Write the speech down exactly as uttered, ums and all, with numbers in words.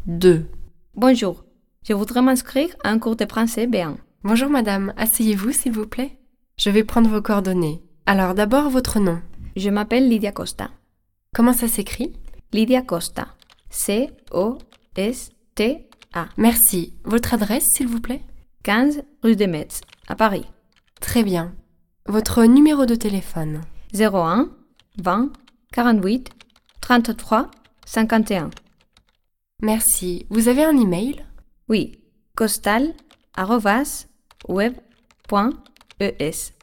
deux. Bonjour, je voudrais m'inscrire à un cours de français B un. Bonjour madame, asseyez-vous s'il vous plaît. Je vais prendre vos coordonnées. Alors d'abord votre nom. Je m'appelle Lydia Costa. Comment ça s'écrit? Lydia Costa. C O S T A. Merci. Votre adresse s'il vous plaît? quinze rue des Metz, à Paris. Très bien. Votre numéro de téléphone? zéro un vingt quarante-huit trente-trois cinquante et un. Merci. Vous avez un email? Oui, costal arobase web point e s.